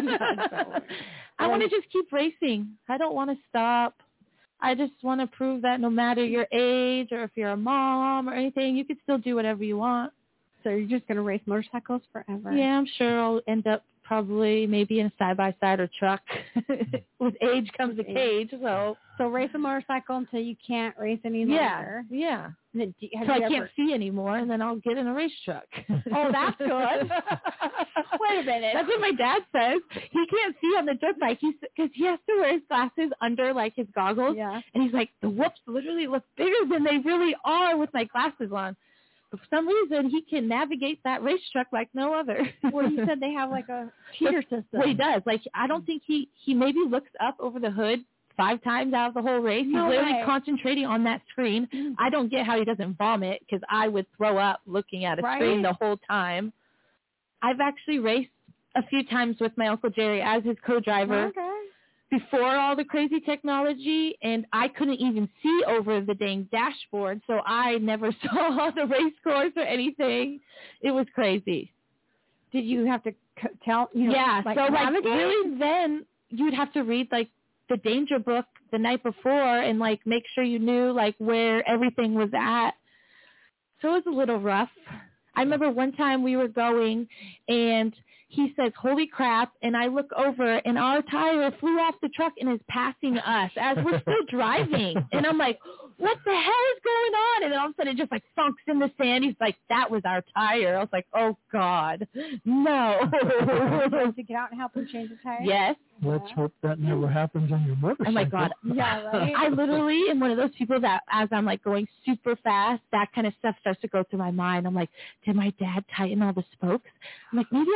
I want to just keep racing. I don't want to stop. I just want to prove that no matter your age or if you're a mom or anything, you can still do whatever you want. So you're just going to race motorcycles forever? Yeah, I'm sure I'll end up probably maybe in a side-by-side or truck. With age comes a cage. So race a motorcycle until you can't race any longer. Yeah. Then, I can't see anymore, and then I'll get in a race truck. Oh, that's good. Wait a minute. That's what my dad says. He can't see on the dirt bike because he has to wear his glasses under, like, his goggles. Yeah. And he's like, the whoops literally look bigger than they really are with my glasses on. But for some reason, he can navigate that race truck like no other. Well, you said they have, like, a cheater system. Well, he does. Like, I don't think he maybe looks up over the hood 5 times out of the whole race. No He's literally way. concentrating on that screen. I don't get how he doesn't vomit because I would throw up looking at a screen the whole time. I've actually raced a few times with my Uncle Jerry as his co-driver before all the crazy technology, and I couldn't even see over the dang dashboard, so I never saw the race course or anything. It was crazy. Did you have to tell? Yeah, like, so like really then you'd have to read like the danger book the night before and like make sure you knew like where everything was at. So it was a little rough. I remember one time we were going and he says, holy crap, and I look over and our tire flew off the truck and is passing us as we're still driving. And I'm like, what the hell is going on? And then all of a sudden it just like funks in the sand. He's like, that was our tire. I was like, oh God, no. To get out and help him change the tire? Yes. Let's hope that never happens on your motorcycle. Oh my God. Yeah, right? I literally am one of those people that as I'm like going super fast, that kind of stuff starts to go through my mind. I'm like, did my dad tighten all the spokes? I'm like, maybe I should slow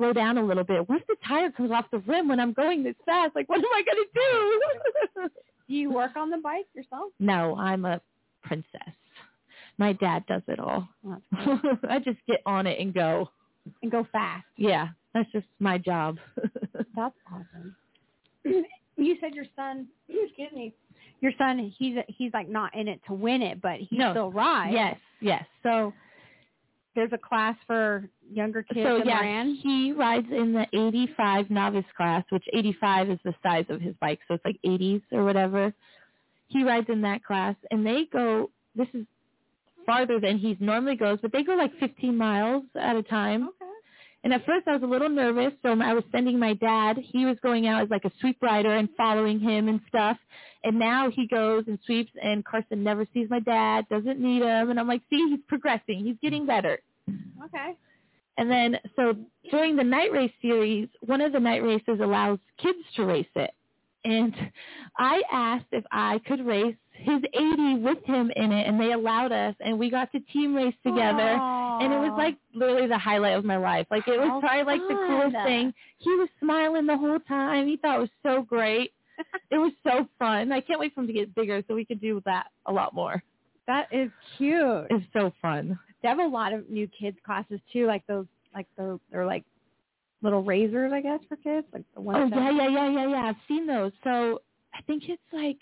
slow down a little bit. What if the tire comes off the rim when I'm going this fast? Like, what am I going to do? Do you work on the bike yourself? No, I'm a princess. My dad does it all. Oh, that's cool. I just get on it and go. And go fast. Yeah, that's just my job. That's awesome. You said your son, excuse me, your son, he's like not in it to win it, but he still rides. Yes. So there's a class for younger kids So in yeah, Moran? he rides in the 85 novice class, which 85 is the size of his bike, so it's like 80s or whatever. He rides in that class, and they go, this is farther than he normally goes, but they go like 15 miles at a time. Okay. And at first I was a little nervous, so I was sending my dad. He was going out as like a sweep rider and following him and stuff. And now he goes and sweeps, and Carson never sees my dad, doesn't need him. And I'm like, see, he's progressing. He's getting better. Okay. And then, so during the night race series, one of the night races allows kids to race it. And I asked if I could race his 80 with him in it, and they allowed us, and we got to team race together. Aww. And it was like literally the highlight of my life. Like, it was probably like the coolest thing. He was smiling the whole time. He thought it was so great. It was so fun. I can't wait for him to get bigger so we could do that a lot more. That is cute. It's so fun. They have a lot of new kids classes too, they're like little razors, I guess, for kids, like the ones. Oh yeah. I've seen those. So I think it's like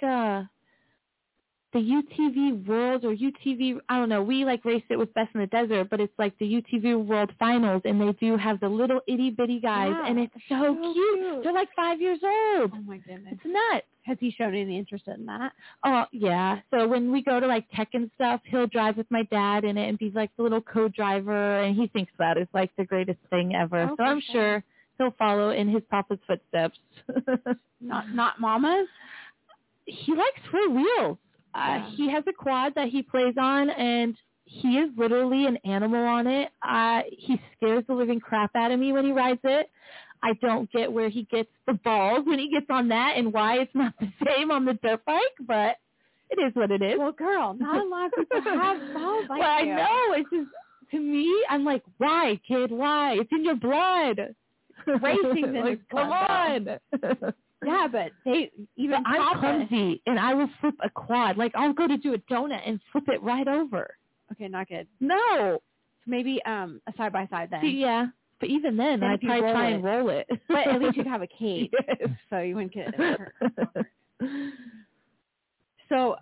the UTV World or UTV. I don't know. We like raced it with Best in the Desert, but it's like the UTV World Finals, and they do have the little itty bitty guys, and it's so cute. They're like 5 years old. Oh my goodness, it's nuts. Has he shown any interest in that? Oh, yeah. So when we go to, like, tech and stuff, he'll drive with my dad in it and be, like, the little co-driver, and he thinks that is, like, the greatest thing ever. So I'm sure he'll follow in his papa's footsteps. Not Mama's? He likes four wheels. He has a quad that he plays on, and he is literally an animal on it. He scares the living crap out of me when he rides it. I don't get where he gets the balls when he gets on that and why it's not the same on the dirt bike, but it is what it is. Well, girl, not a lot of people have balls like well, you. I know. It's just, to me, I'm like, why, kid? Why? It's in your blood. Racing's in like, come on. Yeah, but I'm clumsy, and I will flip a quad. Like, I'll go to do a donut and flip it right over. Okay, not good. No. So maybe a side-by-side then. See, yeah. But even then I'd probably try and roll it. But at least you'd have a cage, yes. so you wouldn't get hurt. So,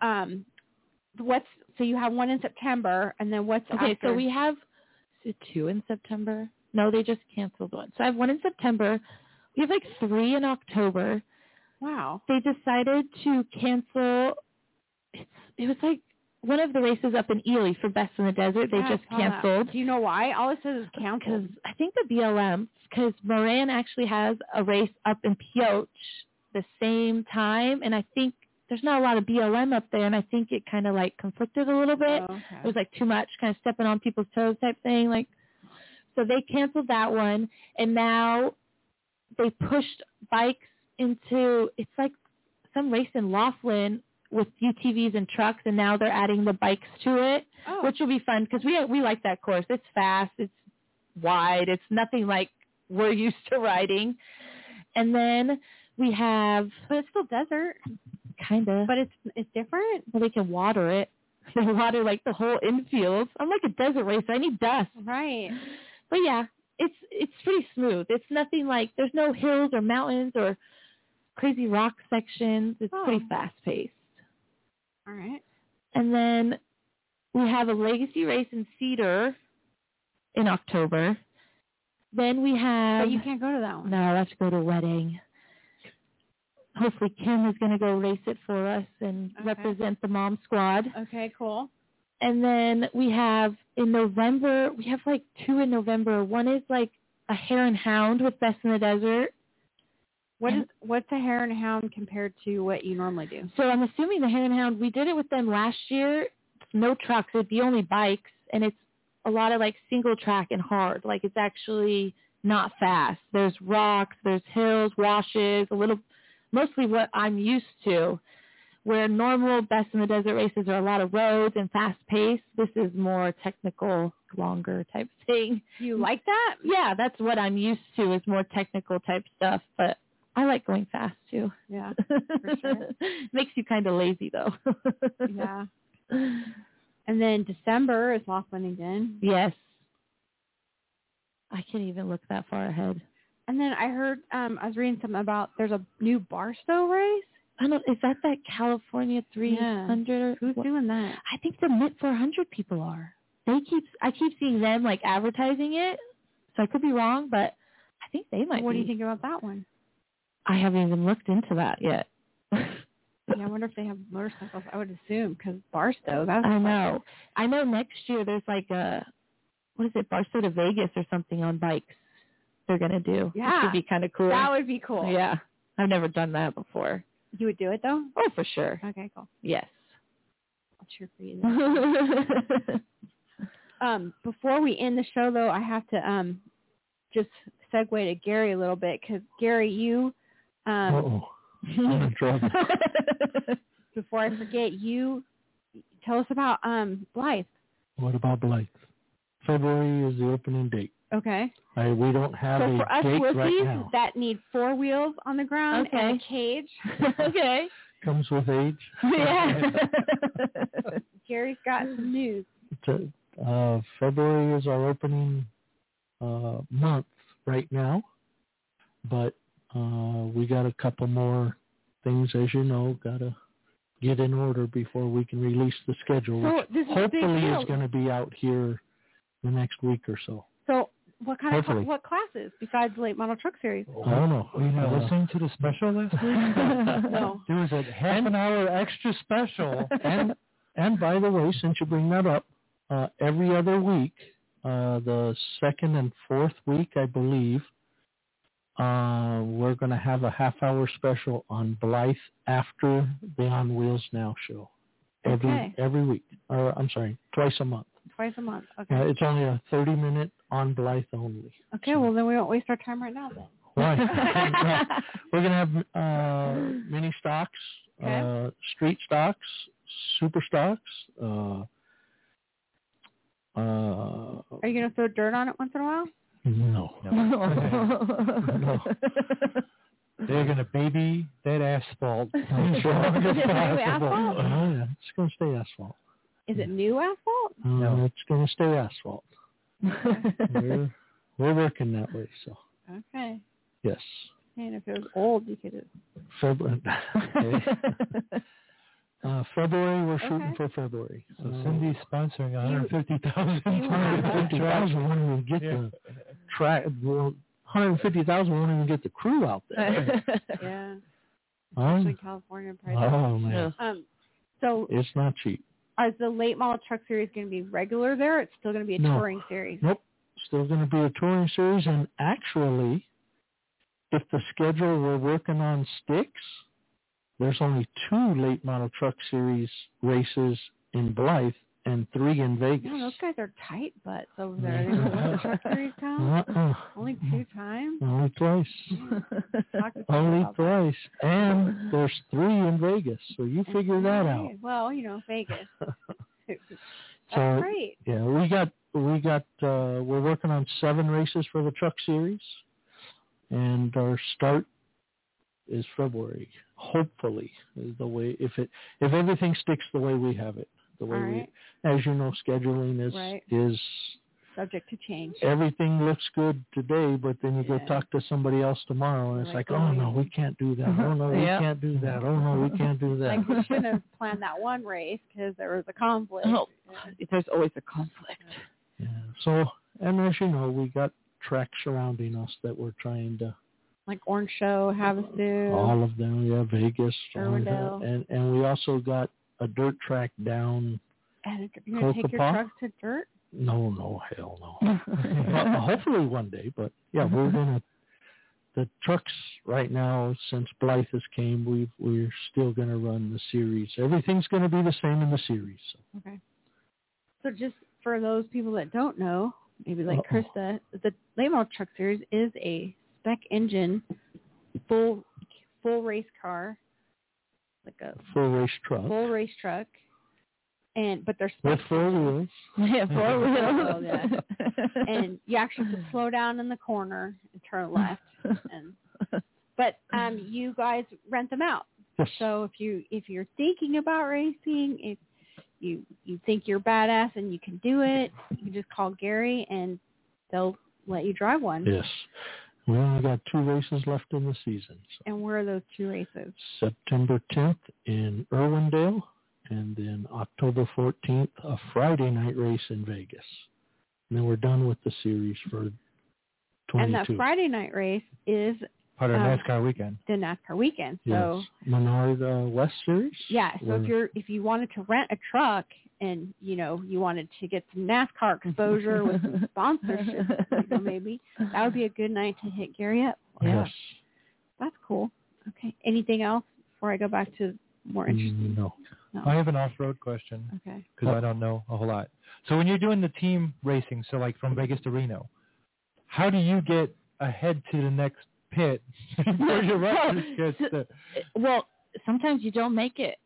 so you have one in September, and then what's okay? After? So we have two in September. No, they just canceled one. So I have one in September. We have like 3 in October. Wow. They decided to cancel. It was like one of the races up in Ely for Best in the Desert. They just canceled. Do you know why? All it says is canceled. I think the BLM, because Moran actually has a race up in Pioche the same time, and I think there's not a lot of BLM up there, and I think it kind of like conflicted a little bit. Oh, okay. It was like too much, kind of stepping on people's toes type thing. Like, so they canceled that one, and now they pushed bikes into, it's like some race in Laughlin with UTVs and trucks, and now they're adding the bikes to it, which will be fun because we like that course. It's fast, it's wide, it's nothing like we're used to riding. And then we have, but it's still desert, kind of. But it's different. Well, they can water it. They water like the whole infield. I'm like a desert racer. I need dust. Right. But yeah, it's pretty smooth. It's nothing like, there's no hills or mountains or crazy rock sections. It's pretty fast paced. All right. And then we have a legacy race in Cedar in October. Then we have... But you can't go to that one. No, I have to go to a wedding. Hopefully Kim is going to go race it for us and represent the mom squad. Okay, cool. And then we have in November, we have like 2 in November. One is like a hare and hound with Best in the Desert. What's a hare and hound compared to what you normally do? So I'm assuming the hare and hound, we did it with them last year. It's no trucks. It'd be only bikes. And it's a lot of like single track and hard. Like it's actually not fast. There's rocks, there's hills, washes, mostly what I'm used to. where normal Best in the Desert races are a lot of roads and fast pace, this is more technical, longer type thing. Do you like that? Yeah, that's what I'm used to, is more technical type stuff, but I like going fast too. Yeah, for sure. Makes you kind of lazy though. Yeah. And then December is Laughlin again. Yes. I can't even look that far ahead. And then I heard, I was reading something about there's a new Barstow race. I don't. Is that California 300? Who's doing that? I think the Mid 400 people are. I keep seeing them like advertising it, so I could be wrong, but I think they might. What be. do you think about that one? I haven't even looked into that yet. Yeah, I wonder if they have motorcycles. I would assume because Barstow. That's I know. I know next year there's like what is it, Barstow to Vegas or something on bikes. They're gonna do. Yeah, it would be kind of cool. That would be cool. Yeah, I've never done that before. You would do it though? Oh, for sure. Okay, cool. Yes. I'll cheer for you. Before we end the show, though, I have to just segue to Gary a little bit because Gary, you. I'm in trouble. Before I forget, you tell us about Blythe. What about Blythe? February is the opening date. Okay. We don't have so a for us date right wussies now. that need 4 wheels on the ground and a cage. Okay. Comes with age. Yeah. Gary's got some news. February is our opening month right now, but we got a couple more things, as you know, got to get in order before we can release the schedule, So which this is hopefully is going to be out here the next week or so. So what kind Hopefully. of what classes besides the Late Model Truck Series? I don't know. Were you not listening to the special last week? No. There was a half an hour extra special. And by the way, since you bring that up, every other week, the second and fourth week, I believe, we're going to have a half-hour special on Blythe after the On Wheels Now show. Every week. Or, I'm sorry, twice a month. Twice a month. Okay. It's only a 30-minute on Blythe only. Okay, so. Well, then we won't waste our time right now then. Right. We're going to have mini stocks, street stocks, super stocks. Are you going to throw dirt on it once in a while? No. No. They're going to baby that asphalt. Is it new asphalt? Oh, yeah. It's going to stay asphalt. Is it new asphalt? No. It's going to stay asphalt. We're working that way, so. Okay. Yes. And if it was old, you could February, we're shooting for February. So Cindy's sponsoring 150,000. 150,000 won't even get the track. 150,000 won't even get the crew out there. Yeah. Especially in California. Oh man. So it's not cheap. Is the Late Model Truck Series going to be regular there? It's still going to be a touring series. Nope. Still going to be a touring series, and actually, if the schedule we're working on sticks, there's only 2 Late Model Truck Series races in Blythe and 3 in Vegas. Yeah, those guys are tight butts over there. They don't let the Truck Series count. Only 2 times? Only twice. Only twice. And there's 3 in Vegas, so you figure that out. Well, Vegas. That's So, great. Yeah, we got we're working on 7 races for the Truck Series, and our start is February. Hopefully, is the way if everything sticks the way we have it, the way as you know, scheduling is subject to change. Everything looks good today, but then you go talk to somebody else tomorrow, and it's like, oh no, we can't do that. Oh no, we can't do that. Oh no, we can't do that. Like we shouldn't have planned that one race because there was a conflict. Oh, there's always a conflict. Yeah. So, and as you know, we got tracks surrounding us that we're trying to. Like Orange Show, Havasu. All of them, Vegas. Irwindale. And we also got a dirt track down. And you're going to take your trucks to dirt? No, hell no. Well, hopefully one day, but yeah, we're going to. The trucks right now, since Blythe has came, we're still going to run the series. Everything's going to be the same in the series. So. Okay. So just for those people that don't know, maybe like Krista, the Late Model Truck Series is a spec engine, full race car like a full race truck. full race truck, but they're With specs 4 on it. wheels. yeah, 4 wheels. Yeah. And you actually have to slow down in the corner and turn left. But you guys rent them out. Yes. So if you're thinking about racing, if you think you're badass and you can do it, you can just call Gary and they'll let you drive one. Yes. We only got 2 races left in the season. So. And where are those 2 races? September 10th in Irwindale, and then October 14th, a Friday night race in Vegas. And then we're done with the series for 22. And that Friday night race is Part of NASCAR weekend. the NASCAR weekend. So yes. Menard West Series. yeah. So if you wanted to rent a truck and you wanted to get some NASCAR exposure with some sponsorship, maybe that would be a good night to hit Gary up. Yes. That's cool. Okay. Anything else before I go back to more interesting? No. I have an off-road question. Okay. Because I don't know a whole lot. So when you're doing the team racing, so like from Vegas to Reno, how do you get ahead to the next pit before your runners gets to... Well, sometimes you don't make it.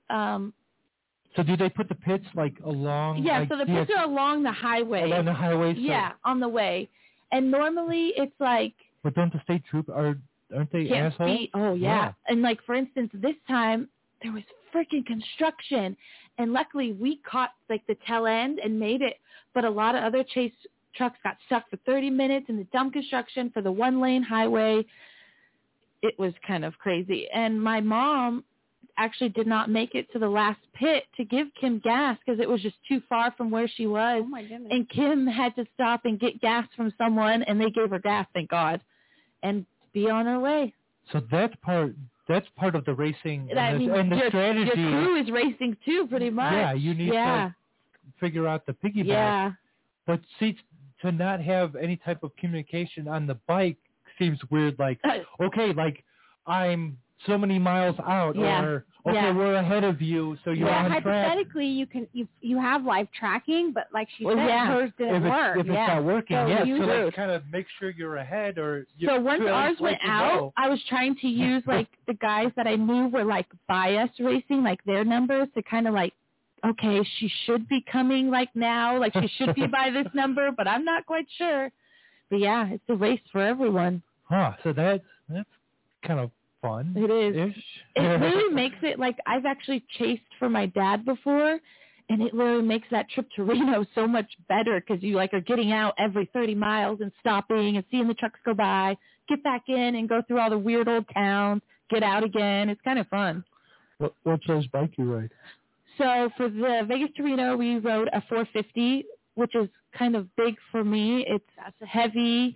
So do they put the pits like along? Yeah, like, so the pits are along the highway. Along the highway? So, yeah, on the way. And normally it's like... But don't the state troop, aren't they assholes? Oh, yeah. And like, for instance, this time there was freaking construction. And luckily we caught like the tail end and made it. But a lot of other chase trucks got stuck for 30 minutes in the dumb construction for the 1-lane highway. It was kind of crazy. And my mom actually did not make it to the last pit to give Kim gas because it was just too far from where she was. Oh my goodness. And Kim had to stop and get gas from someone, and they gave her gas, thank God, and be on her way. So that's part of the racing I mean, and the your strategy. Your crew is racing too, pretty much. Yeah, you need to figure out the piggyback. Yeah. But see, to not have any type of communication on the bike seems weird. Like, okay, like I'm so many miles out, or okay, we're ahead of you, so you're on track. Hypothetically, you have live tracking, but like she said, hers didn't work. If it's not working, so so like kind of make sure you're ahead, or so once ours went out, I was trying to use like the guys that I knew were like bias racing, like their numbers to kind of like, okay, she should be coming like now, like she should be by this number, but I'm not quite sure. But yeah, it's a race for everyone. Huh? So that's kind of fun. It is. It really makes it like I've actually chased for my dad before, and it really makes that trip to Reno so much better because you like are getting out every 30 miles and stopping and seeing the trucks go by, get back in and go through all the weird old towns, get out again. It's kind of fun. What size bike you ride? So for the Vegas to Reno, we rode a 450, which is kind of big for me. It's heavy.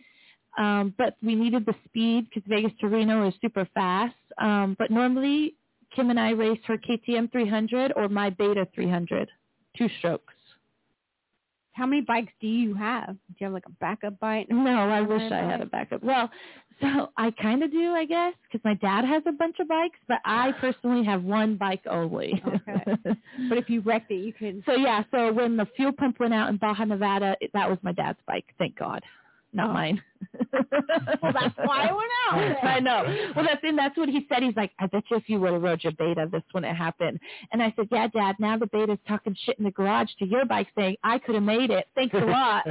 But we needed the speed because Vegas to Reno is super fast. But normally, Kim and I race her KTM 300 or my Beta 300, 2 strokes. How many bikes do you have? Do you have like a backup bike? No, I wish I had a backup. Well, so I kind of do, I guess, because my dad has a bunch of bikes, but I personally have one bike only. Okay. But if you wrecked it, you can... So when the fuel pump went out in Baja, Nevada, that was my dad's bike, thank God. Not mine. Well, that's why it went out. I know. Well, that's what he said. He's like, I bet you if you would have rode your Beta, this wouldn't happen. And I said, yeah, Dad, now the Beta's talking shit in the garage to your bike saying, I could have made it. Thanks a lot.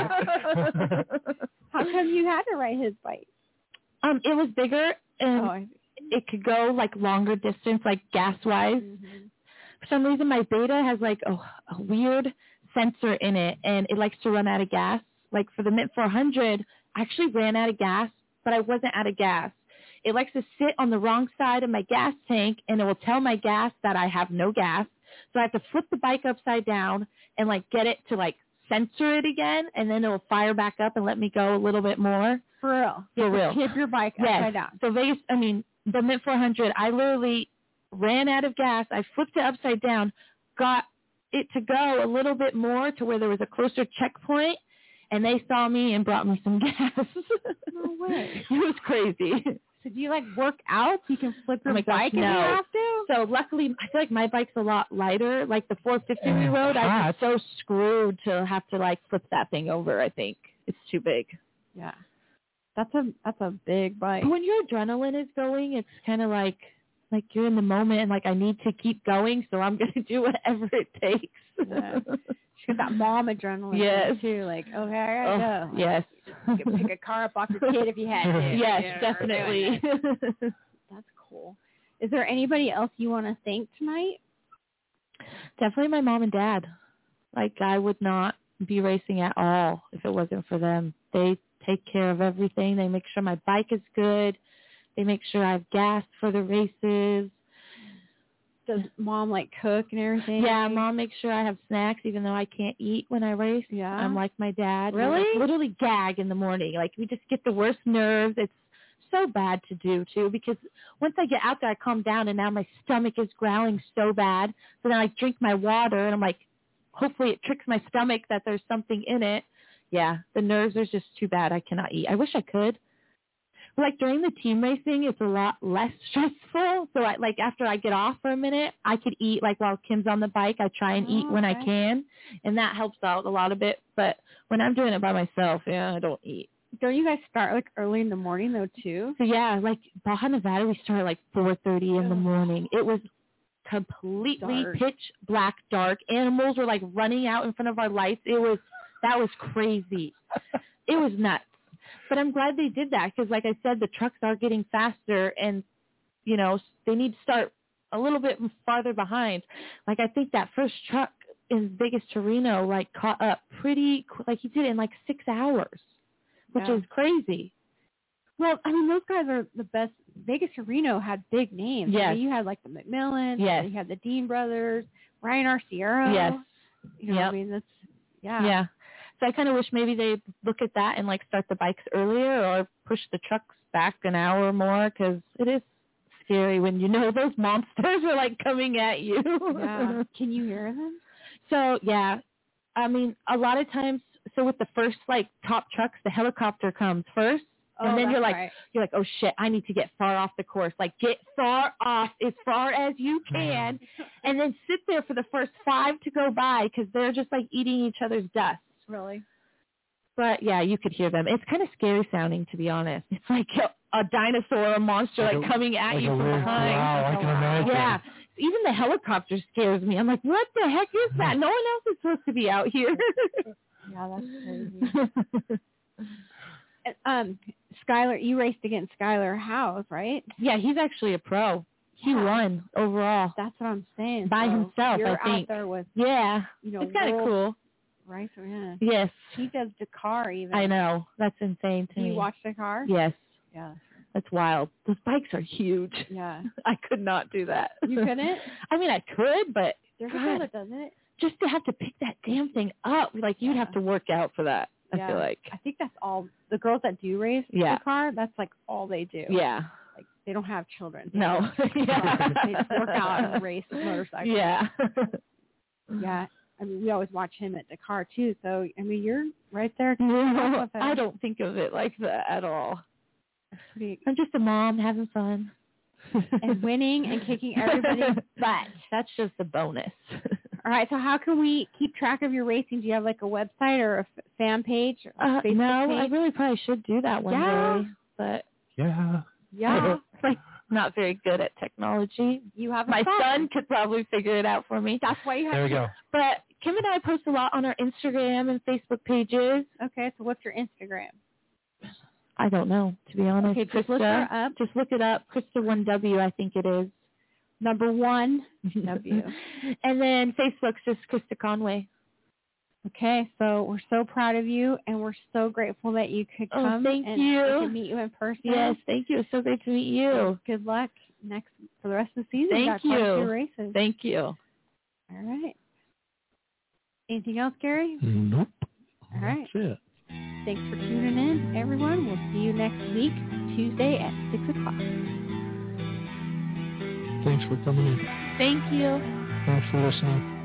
How come you had to ride his bike? It was bigger, and it could go, like, longer distance, like, gas-wise. Mm-hmm. For some reason, my Beta has, like, a weird sensor in it, and it likes to run out of gas. Like for the Mint 400, I actually ran out of gas, but I wasn't out of gas. It likes to sit on the wrong side of my gas tank, and it will tell my gas that I have no gas. So I have to flip the bike upside down and like get it to like censor it again, and then it will fire back up and let me go a little bit more. For real? For real. Tip your bike upside down. So Vegas, the Mint 400, I literally ran out of gas. I flipped it upside down, got it to go a little bit more to where there was a closer checkpoint. And they saw me and brought me some gas. No way. It was crazy. So do you like work out so you can flip your bike if you have to? So luckily, I feel like my bike's a lot lighter. Like the 450 we rode, I was so screwed to have to like flip that thing over. I think it's too big. Yeah, that's a big bike. But when your adrenaline is going, it's kind of like Like, you're in the moment, and, like, I need to keep going, so I'm going to do whatever it takes. Yeah. She's got that mom adrenaline Yes. too. Like, okay, I gotta go. Yes. You could pick a car up off your kid if you had to. Yes, Yeah, definitely. That's cool. Is there anybody else you want to thank tonight? Definitely my mom and dad. Like, I would not be racing at all if it wasn't for them. They take care of everything. They make sure my bike is good. They make sure I have gas for the races. Does mom like cook and everything? Yeah, mom makes sure I have snacks even though I can't eat when I race. Yeah. I'm like my dad. Really? We literally gag in the morning. Like, we just get the worst nerves. It's so bad to do too, because once I get out there I calm down, and now my stomach is growling so bad. So then I drink my water and I'm like, hopefully it tricks my stomach that there's something in it. Yeah, the nerves are just too bad. I cannot eat. I wish I could. Like, during the team racing, it's a lot less stressful. So, like, after I get off for a minute, I could eat. Like, while Kim's on the bike, I try and eat when I can, and that helps out a lot of it. But when I'm doing it by myself, yeah, I don't eat. Don't you guys start, like, early in the morning, though, too? So, yeah, like, Baja Nevada, we started, like, 4:30 in the morning. It was completely pitch black dark. Animals were, like, running out in front of our lights. That was crazy. It was nuts. But I'm glad they did that because, like I said, the trucks are getting faster, and, you know, they need to start a little bit farther behind. Like, I think that first truck in Vegas to Reno, like, caught up pretty like, he did it in, like, 6 hours, which is crazy. Well, I mean, those guys are the best. Vegas to Reno had big names. Yes. I mean, you had, like, the McMillans. Yes. You had the Dean brothers, Ryan Arciero. Yes. You know, I mean, that's, Yeah. So I kind of wish maybe they look at that and, like, start the bikes earlier or push the trucks back an hour or more, because it is scary when you know those monsters are, like, coming at you. Yeah. Can you hear them? So, yeah. I mean, a lot of times, so with the first, like, top trucks, the helicopter comes first. And then you're like, oh, shit, I need to get far off the course. Like, get far off as far as you can, and then sit there for the first 5 to go by, because they're just, like, eating each other's dust. Really? But, yeah, you could hear them. It's kind of scary sounding, to be honest. It's like a dinosaur, a monster, like coming at you from behind. Wow, I can imagine. Yeah. Even the helicopter scares me. I'm like, what the heck is that? No one else is supposed to be out here. Yeah, that's crazy. Skylar, you raced against Skylar Howes, right? Yeah, he's actually a pro. He won overall. That's what I'm saying. By himself, you're I think. Out there with, yeah, you know, it's kind of cool. Right? So, yeah. Yes. He does Dakar even. I know. That's insane to me. You watch Dakar? Yes. Yeah. That's wild. Those bikes are huge. Yeah. I could not do that. You couldn't? I mean, I could, but there's a girl that does it. Just to have to pick that damn thing up, like, you'd have to work out for that. I feel like. I think that's all the girls that do race Dakar. That's like all they do. Yeah. Like, they don't have children. No. They just work out and race motorcycles. Yeah. Yeah. I mean, we always watch him at Dakar too. So, I mean, you're right there. I don't think of it like that at all. I'm just a mom having fun. And winning and kicking everybody's butt. That's just a bonus. All right. So how can we keep track of your racing? Do you have like a website or a fan page? Or Facebook no, page? I really probably should do that one day. But yeah. Like, not very good at technology. You have my son could probably figure it out for me. That's why you have There we go. But Kim and I post a lot on our Instagram and Facebook pages. Okay, so what's your Instagram? I don't know, to be honest. Okay, just look her up. Just look it up. Krista1W, I think it is. Number 1 W. And then Facebook's just Krista Conway. Okay, so we're so proud of you, and we're so grateful that you could come thank and you. we could meet you in person. Yes, thank you. It's so great to meet you. Good luck for the rest of the season. Thank you. you. Got 2 races. Thank you. All right. Anything else, Gary? Nope. All right. That's it. Thanks for tuning in, everyone. We'll see you next week, Tuesday at 6 o'clock. Thanks for coming in. Thank you. Thanks for listening.